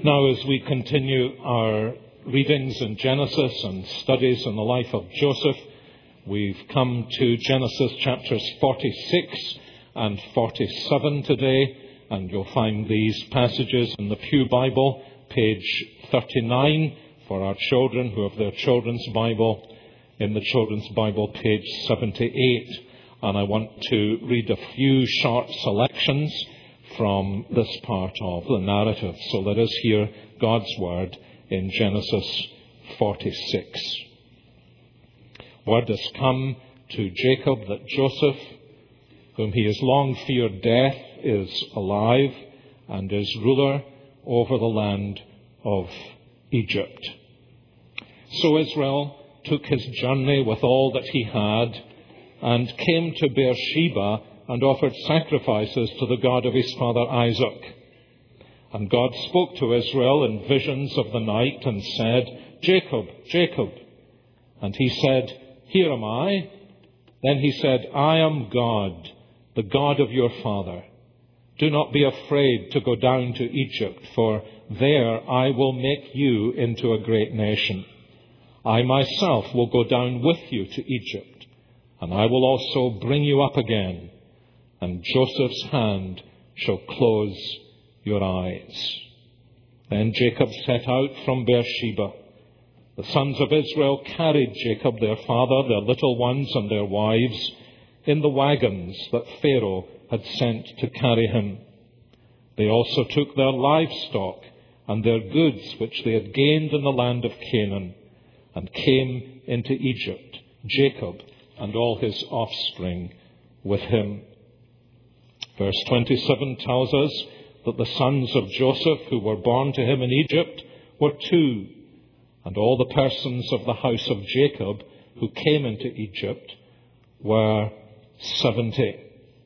Now, as we continue our readings in Genesis and studies in the life of Joseph, we've come to Genesis chapters 46 and 47 today, and you'll find these passages in the Pew Bible, page 39, for our children who have their children's Bible, in the children's Bible, page 78. And I want to read a few short selections from this part of the narrative. So let us hear God's word in Genesis 46. Word has come to Jacob that Joseph, whom he has long feared death, is alive and is ruler over the land of Egypt. So Israel took his journey with all that he had and came to Beersheba and offered sacrifices to the God of his father Isaac. And God spoke to Israel in visions of the night and said, "Jacob, Jacob." And he said, "Here am I." Then he said, "I am God, the God of your father. Do not be afraid to go down to Egypt, for there I will make you into a great nation. I myself will go down with you to Egypt, and I will also bring you up again, and Joseph's hand shall close your eyes." Then Jacob set out from Beersheba. The sons of Israel carried Jacob, their father, their little ones and their wives, in the wagons that Pharaoh had sent to carry him. They also took their livestock and their goods which they had gained in the land of Canaan, and came into Egypt, Jacob and all his offspring with him. Verse 27 tells us that the sons of Joseph who were born to him in Egypt were 2, and all the persons of the house of Jacob who came into Egypt were 70.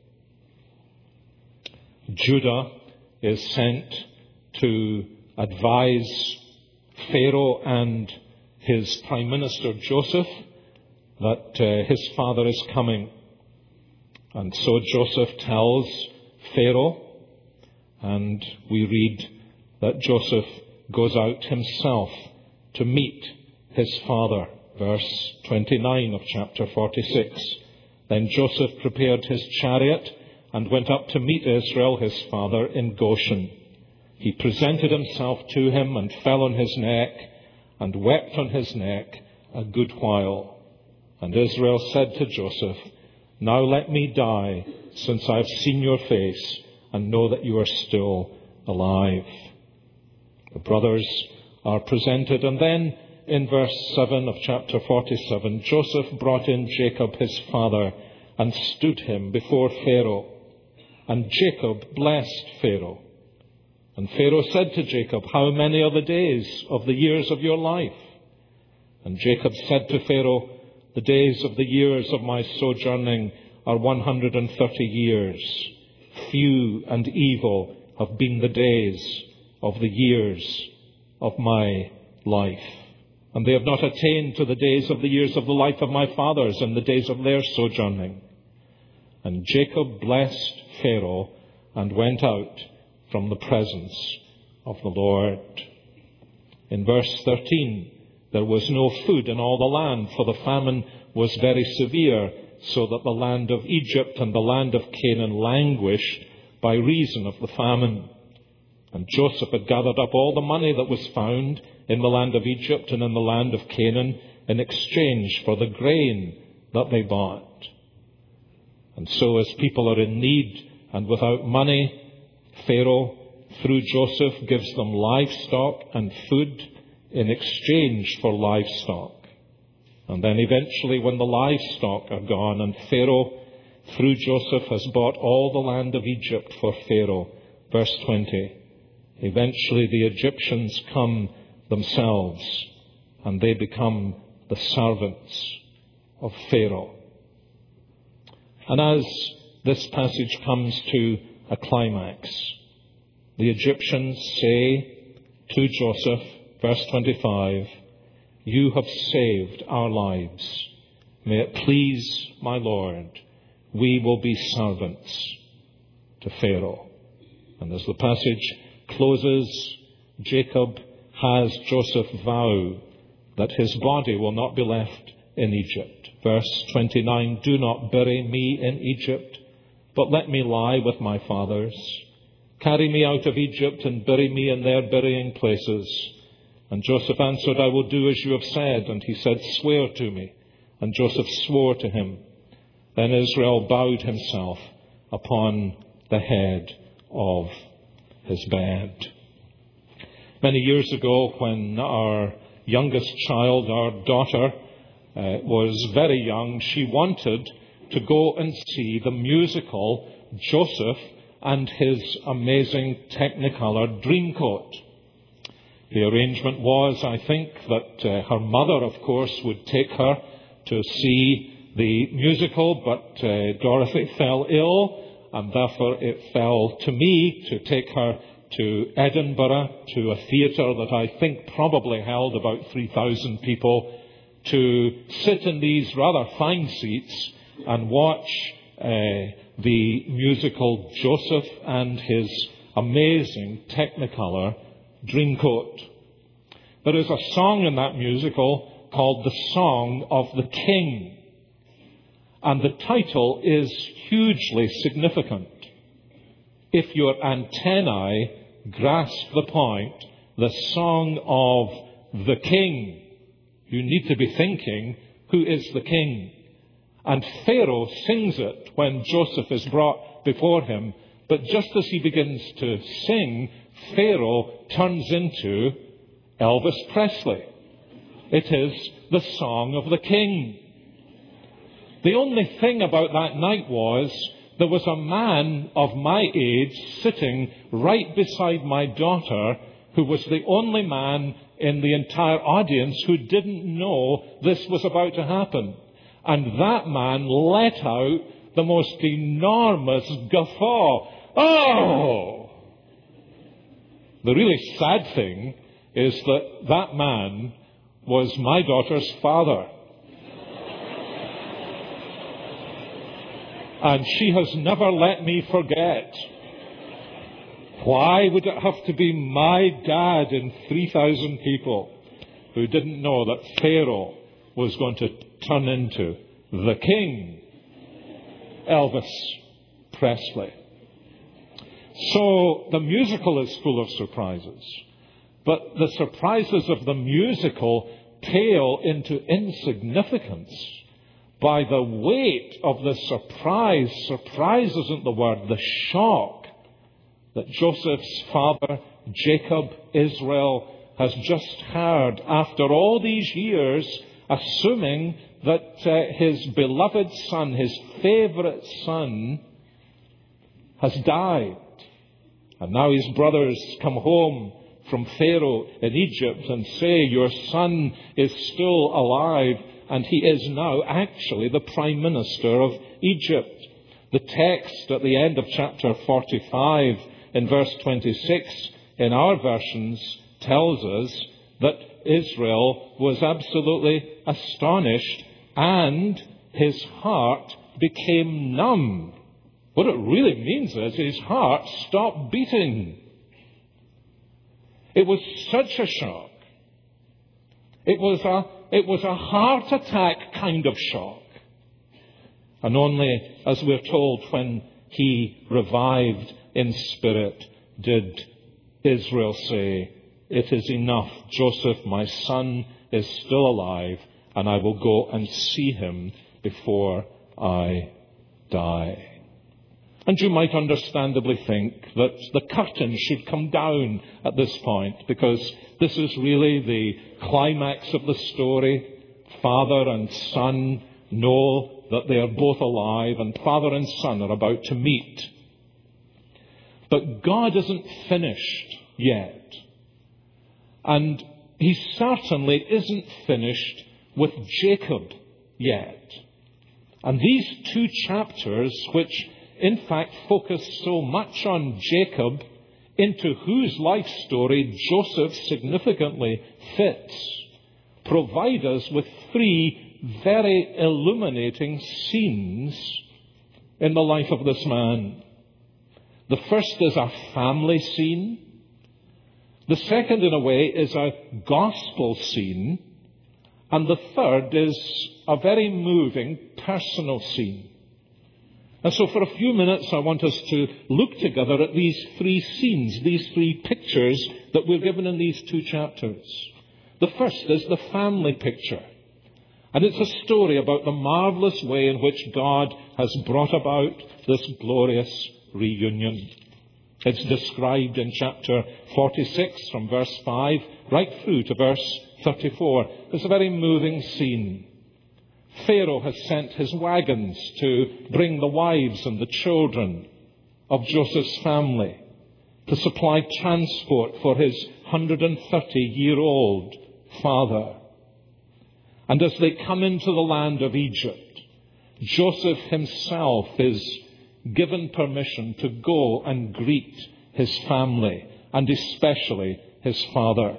Judah is sent to advise Pharaoh and his Prime Minister Joseph that his father is coming. And so Joseph tells Pharaoh, and we read that Joseph goes out himself to meet his father. Verse 29 of chapter 46. Then Joseph prepared his chariot and went up to meet Israel his father in Goshen. He presented himself to him and fell on his neck and wept on his neck a good while. And Israel said to Joseph, "Now let me die, since I have seen your face and know that you are still alive." The brothers are presented, and then in verse 7 of chapter 47, Joseph brought in Jacob his father and stood him before Pharaoh. And Jacob blessed Pharaoh. And Pharaoh said to Jacob, "How many are the days of the years of your life?" And Jacob said to Pharaoh, "The days of the years of my sojourning are 130 years. Few and evil have been the days of the years of my life. And they have not attained to the days of the years of the life of my fathers in the days of their sojourning." And Jacob blessed Pharaoh and went out from the presence of the Lord. In verse 13, there was no food in all the land, for the famine was very severe, so that the land of Egypt and the land of Canaan languished by reason of the famine. And Joseph had gathered up all the money that was found in the land of Egypt and in the land of Canaan in exchange for the grain that they bought. And so as people are in need and without money, Pharaoh, through Joseph, gives them livestock and food in exchange for livestock. And then eventually, when the livestock are gone, and Pharaoh, through Joseph, has bought all the land of Egypt for Pharaoh, verse 20, eventually the Egyptians come themselves, and they become the servants of Pharaoh. And as this passage comes to a climax, the Egyptians say to Joseph, verse 25, "You have saved our lives. May it please my Lord, we will be servants to Pharaoh." And as the passage closes, Jacob has Joseph vow that his body will not be left in Egypt. Verse 29, do not bury me in Egypt, but let me lie with my fathers. Carry me out of Egypt and bury me in their burying places. And Joseph answered, I will do as you have said. And he said, swear to me. And Joseph swore to him. Then Israel bowed himself upon the head of his bed. Many years ago, when our youngest child, our daughter, was very young, she wanted to go and see the musical Joseph and his amazing Technicolor Dreamcoat. The arrangement was, I think, that her mother, of course, would take her to see the musical, but Dorothy fell ill, and therefore it fell to me to take her to Edinburgh, to a theatre that I think probably held about 3,000 people, to sit in these rather fine seats and watch the musical Joseph and his amazing Technicolor Dreamcoat. There is a song in that musical called The Song of the King, and the title is hugely significant. If your antennae grasp the point, the Song of the King, you need to be thinking, who is the king? And Pharaoh sings it when Joseph is brought before him, but just as he begins to sing, Pharaoh turns into Elvis Presley. It is the Song of the King. The only thing about that night was there was a man of my age sitting right beside my daughter who was the only man in the entire audience who didn't know this was about to happen. And that man let out the most enormous guffaw. Oh! The really sad thing is that that man was my daughter's father. And she has never let me forget. Why would it have to be my dad and 3,000 people who didn't know that Pharaoh was going to turn into the king? Elvis Presley. So the musical is full of surprises. But the surprises of the musical pale into insignificance by the weight of the surprise. Surprise isn't the word, the shock that Joseph's father, Jacob, Israel, has just heard after all these years, assuming that his beloved son, his favorite son, has died. And now his brothers come home from Pharaoh in Egypt and say, your son is still alive, and he is now actually the prime minister of Egypt. The text at the end of chapter 45 in verse 26 in our versions tells us that Israel was absolutely astonished and his heart became numb. What it really means is his heart stopped beating. It was such a shock. It was a heart attack kind of shock. And only, as we're told, when he revived in spirit, did Israel say, it is enough. Joseph, my son, is still alive, and I will go and see him before I die. And you might understandably think that the curtain should come down at this point, because this is really the climax of the story. Father and son know that they are both alive, and father and son are about to meet. But God isn't finished yet. And he certainly isn't finished with Jacob yet. And these two chapters, which in fact focus so much on Jacob, into whose life story Joseph significantly fits, provide us with three very illuminating scenes in the life of this man. The first is a family scene. The second, in a way, is a gospel scene. And the third is a very moving personal scene. And so for a few minutes, I want us to look together at these three scenes, these three pictures that we're given in these two chapters. The first is the family picture. And it's a story about the marvelous way in which God has brought about this glorious reunion. It's described in chapter 46 from verse 5 right through to verse 34. It's a very moving scene. Pharaoh has sent his wagons to bring the wives and the children of Joseph's family to supply transport for his 130-year-old father. And as they come into the land of Egypt, Joseph himself is given permission to go and greet his family, and especially his father.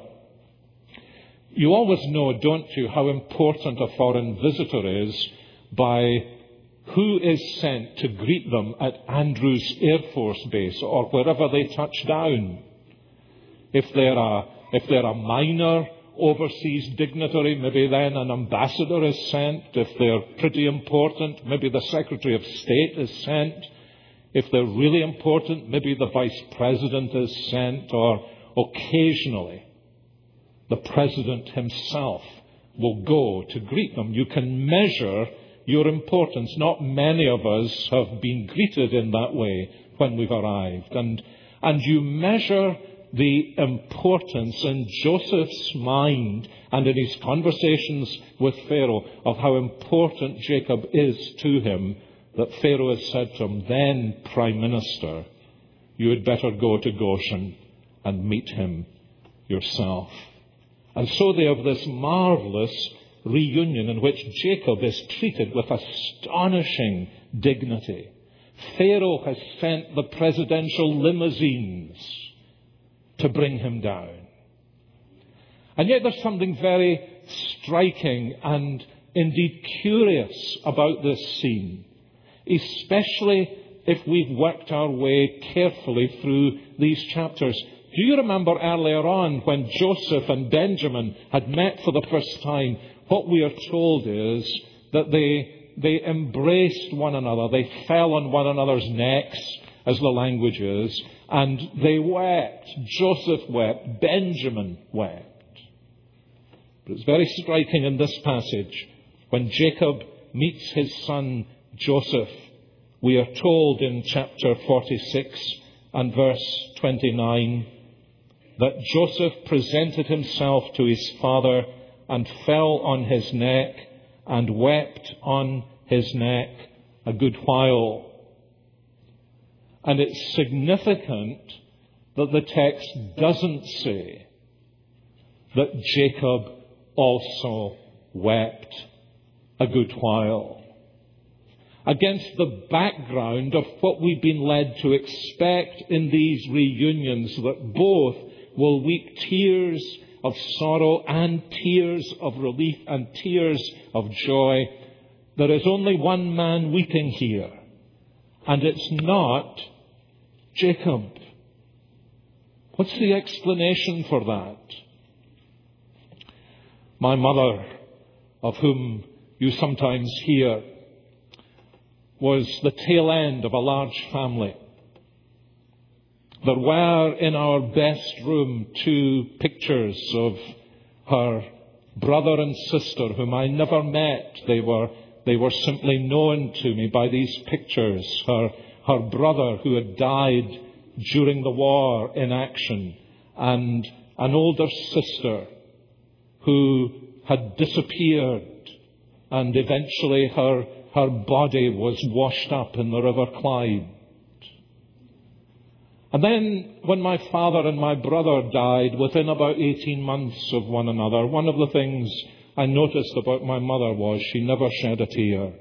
You always know, don't you, how important a foreign visitor is by who is sent to greet them at Andrews Air Force Base or wherever they touch down. If they're a minor overseas dignitary, maybe then an ambassador is sent. If they're pretty important, maybe the Secretary of State is sent. If they're really important, maybe the Vice President is sent, or occasionally the President himself will go to greet them. You can measure your importance. Not many of us have been greeted in that way when we've arrived. And you measure the importance in Joseph's mind and in his conversations with Pharaoh of how important Jacob is to him, that Pharaoh has said to him, "Then, Prime Minister, you had better go to Goshen and meet him yourself." And so they have this marvelous reunion in which Jacob is treated with astonishing dignity. Pharaoh has sent the presidential limousines to bring him down. And yet there's something very striking and indeed curious about this scene, especially if we've worked our way carefully through these chapters. Do you remember earlier on when Joseph and Benjamin had met for the first time? What we are told is that they embraced one another. They fell on one another's necks, as the language is, and they wept. Joseph wept. Benjamin wept. But it's very striking in this passage. When Jacob meets his son Joseph, we are told in chapter 46 and verse 29 that Joseph presented himself to his father and fell on his neck and wept on his neck a good while. And it's significant that the text doesn't say that Jacob also wept a good while. Against the background of what we've been led to expect in these reunions, that both will weep tears of sorrow and tears of relief and tears of joy, there is only one man weeping here, and it's not Jacob. What's the explanation for that? My mother, of whom you sometimes hear, was the tail end of a large family. There were in our best room 2 pictures of her brother and sister, whom I never met. They were simply known to me by these pictures. Her brother, who had died during the war in action, and an older sister who had disappeared, and eventually her body was washed up in the River Clyde. And then when my father and my brother died within about 18 months of one another, one of the things I noticed about my mother was she never shed a tear.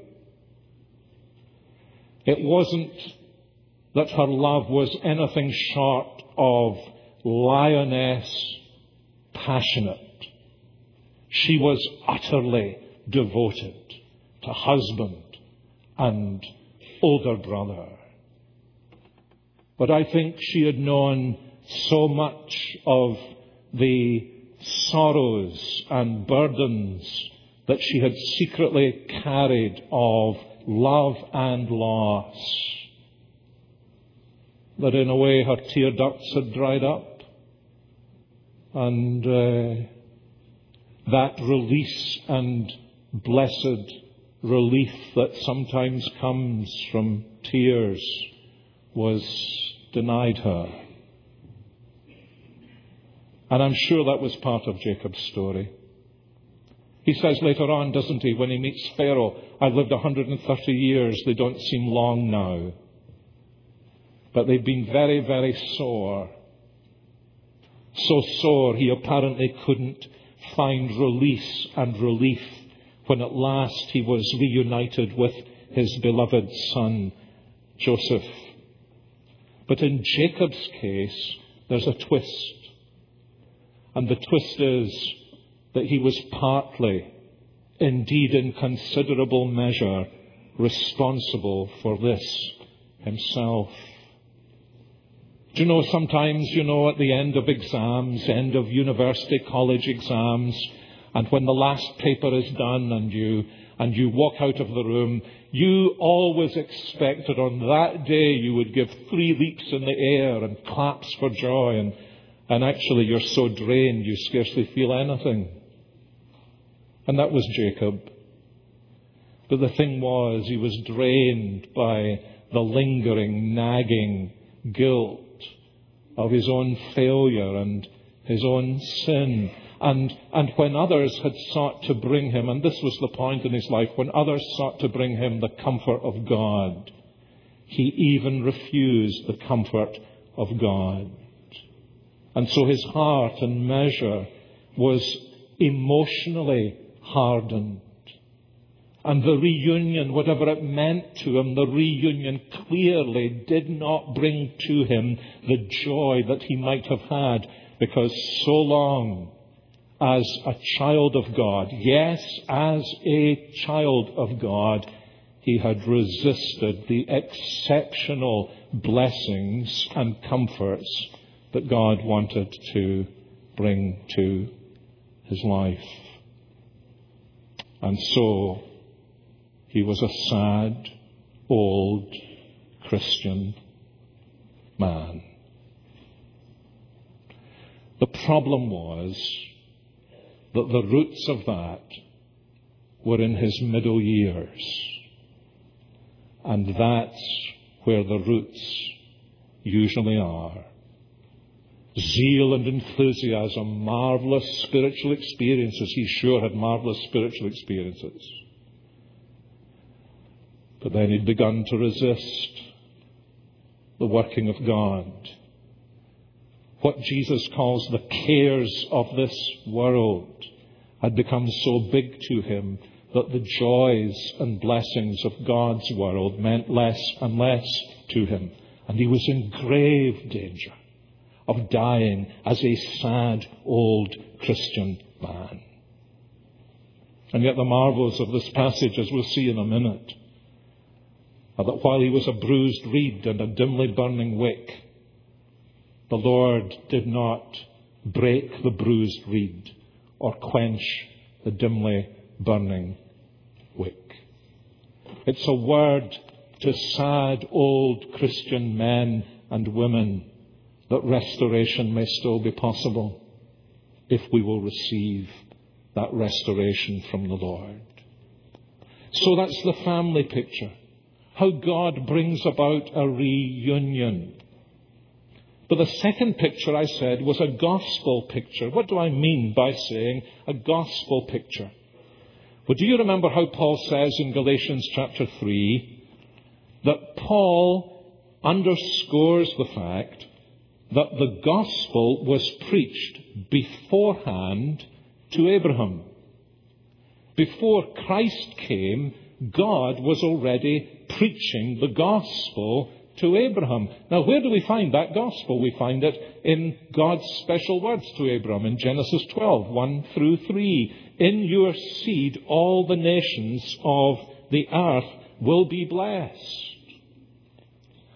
It wasn't that her love was anything short of lioness passionate. She was utterly devoted to husband and older brother. But I think she had known so much of the sorrows and burdens that she had secretly carried of love and loss. That in a way her tear ducts had dried up. And that release and blessed relief that sometimes comes from tears was denied her. And I'm sure that was part of Jacob's story. He says later on, doesn't he, when he meets Pharaoh, I've lived 130 years, they don't seem long now. But they've been very, very sore. So sore he apparently couldn't find release and relief when at last he was reunited with his beloved son, Joseph. But in Jacob's case, there's a twist. And the twist is that he was partly, indeed in considerable measure, responsible for this himself. Do you know, sometimes, at the end of exams, end of university, college exams, and when the last paper is done and you walk out of the room, you always expected on that day you would give 3 leaps in the air and claps for joy, and actually you're so drained you scarcely feel anything. And that was Jacob. But the thing was, he was drained by the lingering, nagging guilt of his own failure and his own sin. And when others had sought to bring him, and this was the point in his life, when others sought to bring him the comfort of God, he even refused the comfort of God. And so his heart and measure was emotionally hardened. And the reunion, whatever it meant to him, the reunion clearly did not bring to him the joy that he might have had, because so long as a child of God, yes, as a child of God, he had resisted the exceptional blessings and comforts that God wanted to bring to his life. And so he was a sad, old Christian man. The problem was that the roots of that were in his middle years. And that's where the roots usually are. Zeal and enthusiasm, marvelous spiritual experiences. He sure had marvelous spiritual experiences. But then he'd begun to resist the working of God. What Jesus calls the cares of this world had become so big to him that the joys and blessings of God's world meant less and less to him. And he was in grave danger of dying as a sad old Christian man. And yet the marvels of this passage, as we'll see in a minute, are that while he was a bruised reed and a dimly burning wick, the Lord did not break the bruised reed or quench the dimly burning wick. It's a word to sad old Christian men and women that restoration may still be possible if we will receive that restoration from the Lord. So that's the family picture. How God brings about a reunion. But the second picture, I said, was a gospel picture. What do I mean by saying a gospel picture? Well, do you remember how Paul says in Galatians chapter 3 that Paul underscores the fact that the gospel was preached beforehand to Abraham. Before Christ came, God was already preaching the gospel to Abraham. Now, where do we find that gospel? We find it in God's special words to Abraham in Genesis 12, 1 through 3. In your seed, all the nations of the earth will be blessed.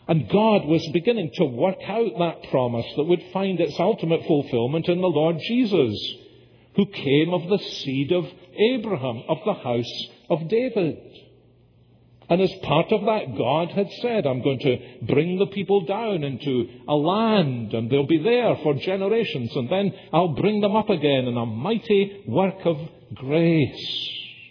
And God was beginning to work out that promise that would find its ultimate fulfillment in the Lord Jesus, who came of the seed of Abraham, of the house of David. And as part of that, God had said, I'm going to bring the people down into a land, and they'll be there for generations, and then I'll bring them up again in a mighty work of grace.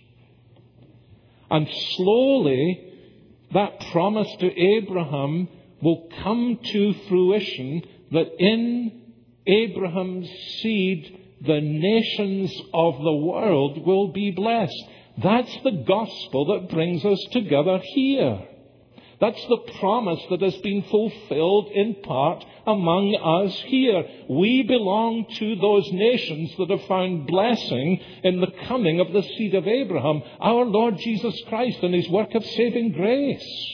And slowly, that promise to Abraham will come to fruition, that in Abraham's seed, the nations of the world will be blessed. That's the gospel that brings us together here. That's the promise that has been fulfilled in part among us here. We belong to those nations that have found blessing in the coming of the seed of Abraham, our Lord Jesus Christ, and his work of saving grace.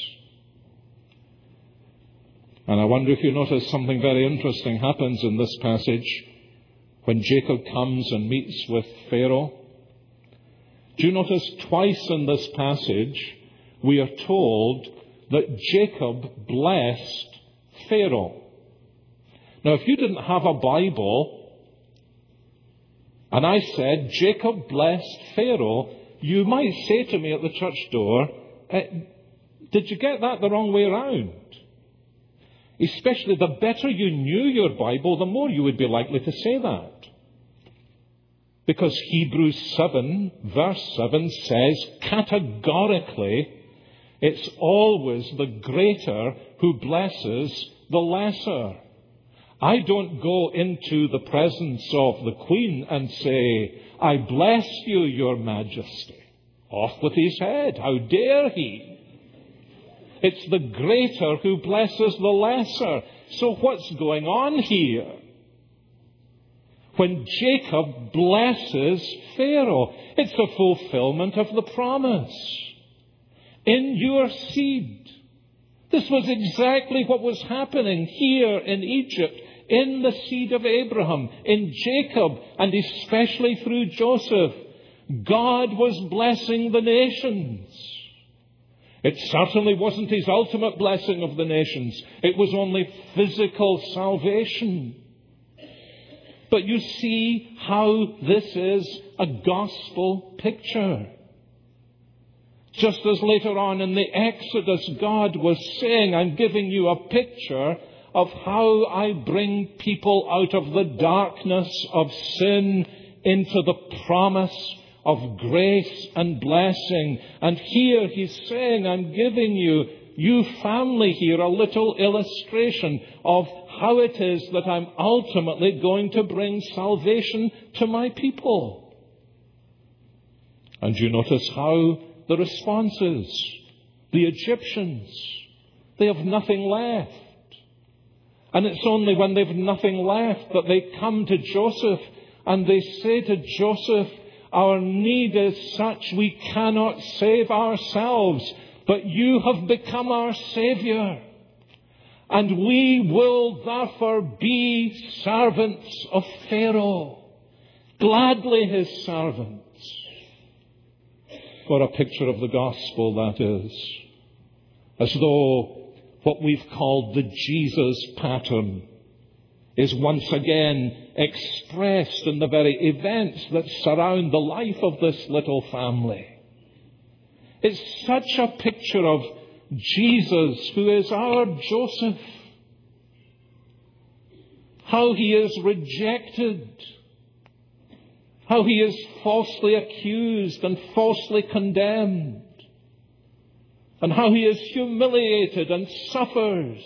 And I wonder if you notice something very interesting happens in this passage when Jacob comes and meets with Pharaoh. Do you notice twice in this passage we are told that Jacob blessed Pharaoh? Now, if you didn't have a Bible and I said Jacob blessed Pharaoh, you might say to me at the church door, did you get that the wrong way around? Especially the better you knew your Bible, the more you would be likely to say that. Because Hebrews 7, verse 7 says categorically, it's always the greater who blesses the lesser. I don't go into the presence of the Queen and say, I bless you, your majesty. Off with his head. How dare he? It's the greater who blesses the lesser. So what's going on here? When Jacob blesses Pharaoh, it's a fulfillment of the promise. In your seed. This was exactly what was happening here in Egypt, in the seed of Abraham, in Jacob, and especially through Joseph. God was blessing the nations. It certainly wasn't his ultimate blessing of the nations. It was only physical salvation. But you see how this is a gospel picture. Just as later on in the Exodus, God was saying, I'm giving you a picture of how I bring people out of the darkness of sin into the promise of grace and blessing. And here he's saying, I'm giving you family here, a little illustration of how it is that I'm ultimately going to bring salvation to my people. And you notice how the response is. The Egyptians, they have nothing left. And it's only when they've nothing left that they come to Joseph and they say to Joseph, our need is such we cannot save ourselves, but you have become our Savior. And we will therefore be servants of Pharaoh, gladly his servants. What a picture of the gospel that is. As though what we've called the Jesus pattern is once again expressed in the very events that surround the life of this little family. It's such a picture of Jesus, who is our Joseph. How he is rejected. How he is falsely accused and falsely condemned. And how he is humiliated and suffers.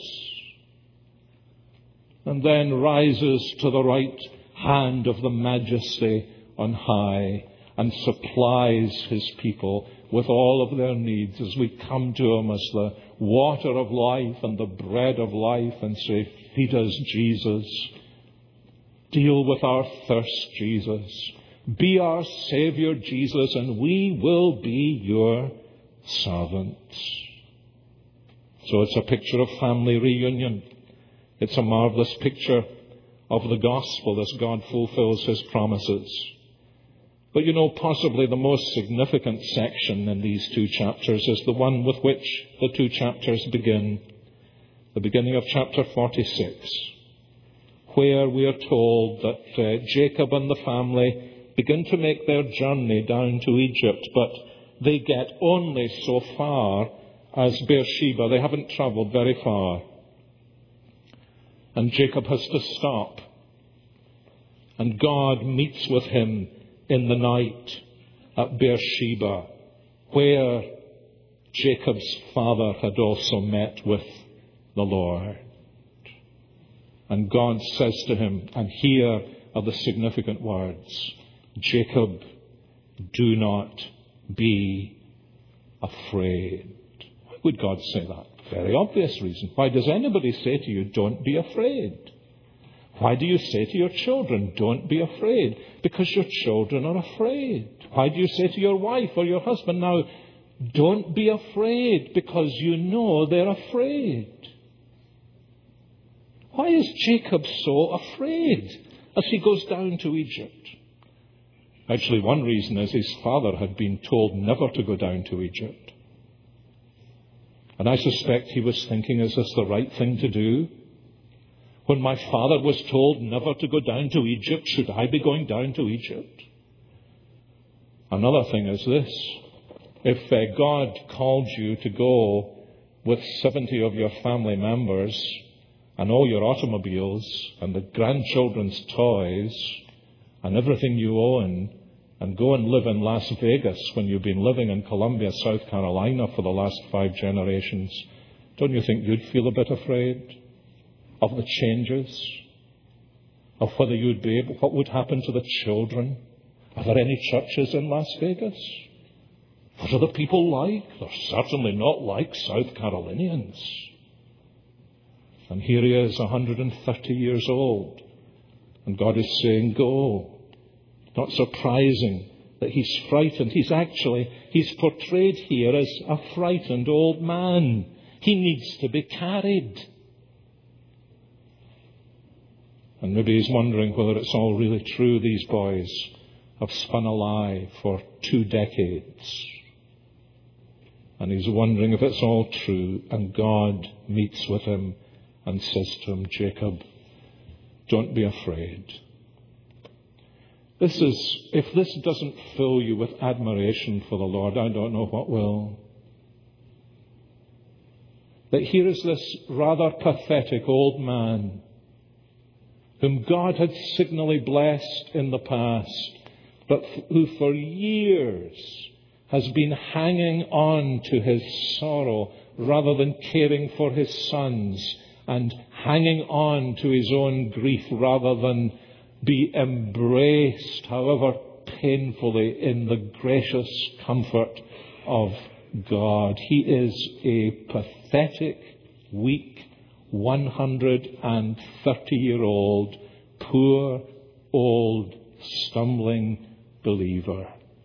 And then rises to the right hand of the Majesty on high and supplies his people with all of their needs as we come to him as the water of life and the bread of life and say, feed us, Jesus. Deal with our thirst, Jesus. Be our Savior, Jesus, and we will be your servants. So it's a picture of family reunion. It's a marvelous picture of the gospel as God fulfills his promises. But you know, possibly the most significant section in these two chapters is the one with which the two chapters begin. the beginning of chapter 46, where we are told that Jacob and the family begin to make their journey down to Egypt, but they get only so far as Beersheba. They haven't traveled very far. And Jacob has to stop. And God meets with him in the night at Beersheba, where Jacob's father had also met with the Lord. And God says to him, and here are the significant words, Jacob, do not be afraid. Why would God say that? Very obvious reason. Why does anybody say to you, don't be afraid? Why do you say to your children, don't be afraid? Because your children are afraid. Why do you say to your wife or your husband now, don't be afraid? Because you know they're afraid. Why is Jacob so afraid as he goes down to Egypt? Actually, one reason is his father had been told never to go down to Egypt. And I suspect he was thinking, is this the right thing to do? When my father was told never to go down to Egypt, should I be going down to Egypt? Another thing is this. If God called you to go with 70 of your family members and all your automobiles and the grandchildren's toys and everything you own, and go and live in Las Vegas when you've been living in Columbia, South Carolina for the last 5 generations, don't you think you'd feel a bit afraid of the changes? Of whether you'd be able, what would happen to the children? Are there any churches in Las Vegas? What are the people like? They're certainly not like South Carolinians. And here he is, 130 years old. And God is saying, go. Not surprising that he's frightened. He's portrayed here as a frightened old man. He needs to be carried. And maybe he's wondering whether it's all really true. These boys have spun a lie for 2 decades. And he's wondering if it's all true. And God meets with him and says to him, Jacob, don't be afraid. If this doesn't fill you with admiration for the Lord, I don't know what will. That here is this rather pathetic old man whom God had signally blessed in the past, but who for years has been hanging on to his sorrow rather than caring for his sons, and hanging on to his own grief rather than be embraced, however painfully, in the gracious comfort of God. He is a pathetic, weak, 130-year-old, poor, old, stumbling believer.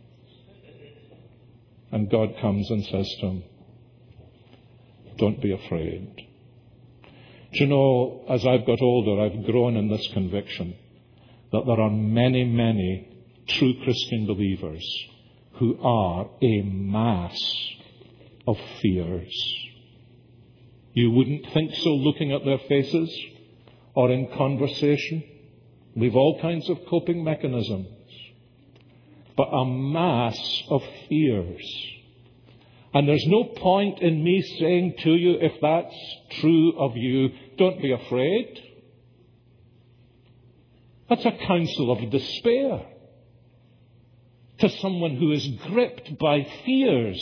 And God comes and says to him, don't be afraid. Do you know, as I've got older, I've grown in this conviction that there are many, many true Christian believers who are a mass of fears. You wouldn't think so looking at their faces or in conversation. We've all kinds of coping mechanisms. But a mass of fears. And there's no point in me saying to you, if that's true of you, don't be afraid. That's a counsel of despair to someone who is gripped by fears.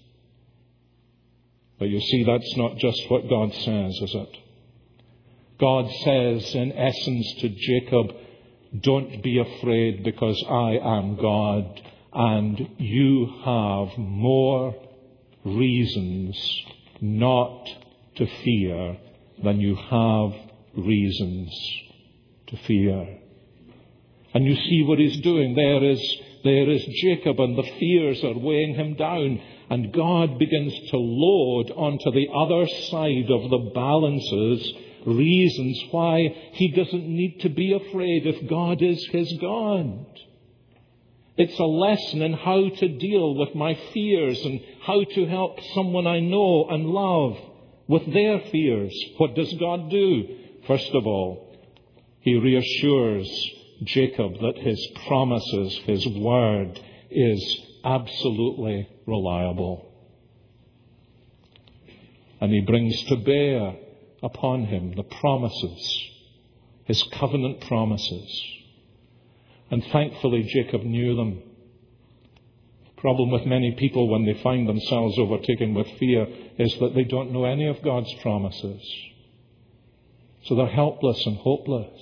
But you see, that's not just what God says, is it? God says, in essence, to Jacob, don't be afraid because I am God, and you have more reasons not to fear than you have reasons to fear. And you see what he's doing. There is Jacob, and the fears are weighing him down. And God begins to load onto the other side of the balances reasons why he doesn't need to be afraid if God is his God. It's a lesson in how to deal with my fears and how to help someone I know and love with their fears. What does God do? First of all, he reassures Jacob that his promises, his word, is absolutely reliable. And he brings to bear upon him the promises, his covenant promises. And thankfully, Jacob knew them. The problem with many people when they find themselves overtaken with fear is that they don't know any of God's promises. So they're helpless and hopeless.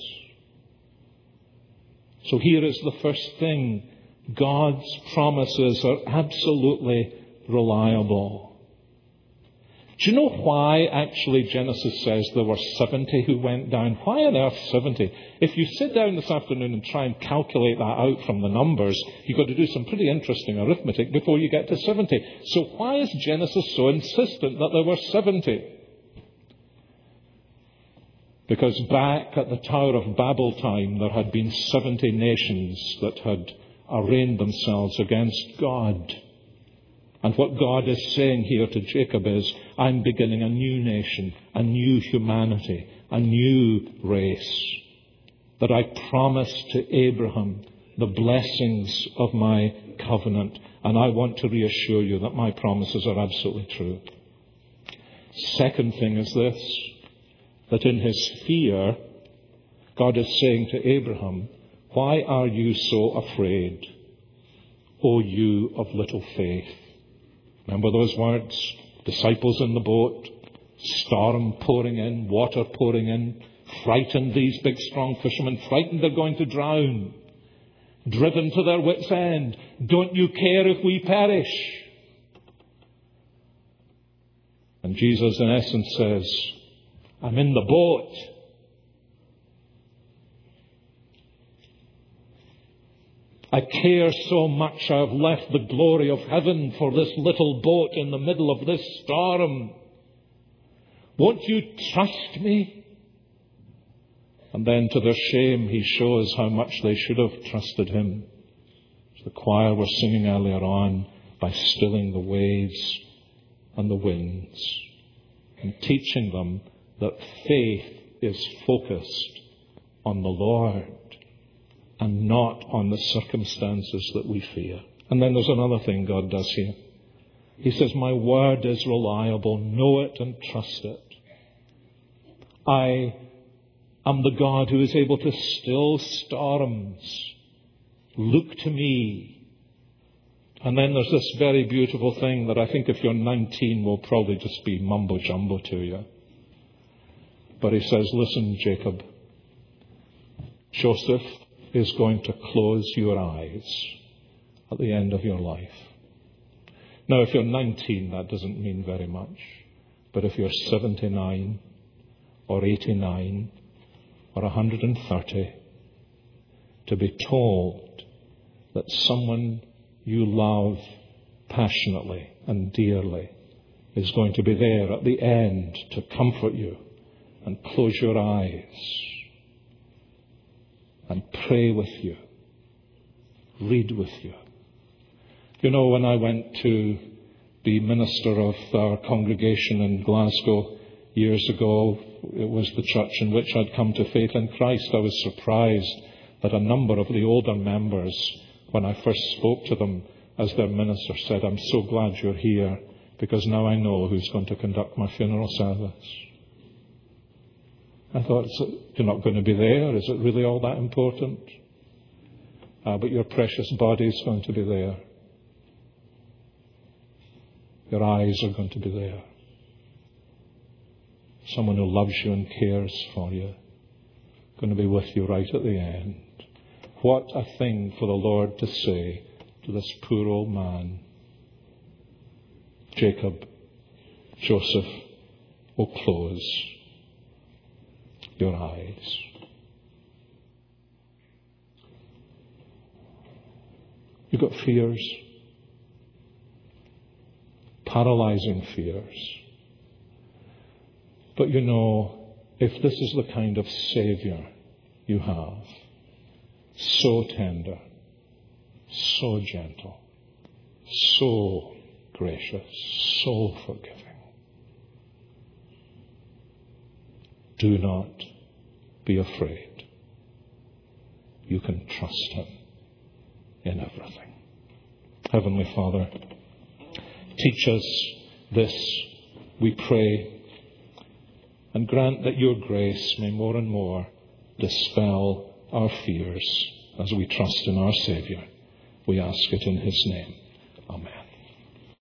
So here is the first thing. God's promises are absolutely reliable. Do you know why actually Genesis says there were 70 who went down? Why on earth 70? If you sit down this afternoon and try and calculate that out from the numbers, you've got to do some pretty interesting arithmetic before you get to 70. So why is Genesis so insistent that there were 70? Because back at the Tower of Babel time, there had been 70 nations that had arraigned themselves against God. And what God is saying here to Jacob is, I'm beginning a new nation, a new humanity, a new race. That I promised to Abraham the blessings of my covenant. And I want to reassure you that my promises are absolutely true. Second thing is this, that in his fear, God is saying to Abraham, why are you so afraid, O you of little faith? Remember those words? Disciples in the boat, storm pouring in, water pouring in, frightened these big strong fishermen, frightened they're going to drown, driven to their wits' end. Don't you care if we perish? And Jesus in essence says, I'm in the boat. I care so much I have left the glory of heaven for this little boat in the middle of this storm. Won't you trust me? And then to their shame, he shows how much they should have trusted him. As the choir was singing earlier on, by stilling the waves and the winds and teaching them that faith is focused on the Lord and not on the circumstances that we fear. And then there's another thing God does here. He says, my word is reliable. Know it and trust it. I am the God who is able to still storms. Look to me. And then there's this very beautiful thing that I think if you're 19 will probably just be mumbo-jumbo to you. But he says, listen, Jacob, Joseph is going to close your eyes at the end of your life. Now, if you're 19, that doesn't mean very much. But if you're 79 or 89 or 130, to be told that someone you love passionately and dearly is going to be there at the end to comfort you and close your eyes and pray with you, read with you. You know, when I went to be minister of our congregation in Glasgow years ago, it was the church in which I'd come to faith in Christ. I was surprised that a number of the older members, when I first spoke to them as their minister, said, I'm so glad you're here because now I know who's going to conduct my funeral service. I thought, you're not going to be there. Is it really all that important? But your precious body is going to be there. Your eyes are going to be there. Someone who loves you and cares for you, going to be with you right at the end. What a thing for the Lord to say to this poor old man. Jacob, Joseph will close your eyes. You've got fears, paralyzing fears. But you know, if this is the kind of Savior you have, so tender, so gentle, so gracious, so forgiving, Do not be afraid. You can trust him in everything. Heavenly Father, teach us this, we pray, and grant that your grace may more and more dispel our fears as we trust in our Saviour. We ask it in his name. Amen.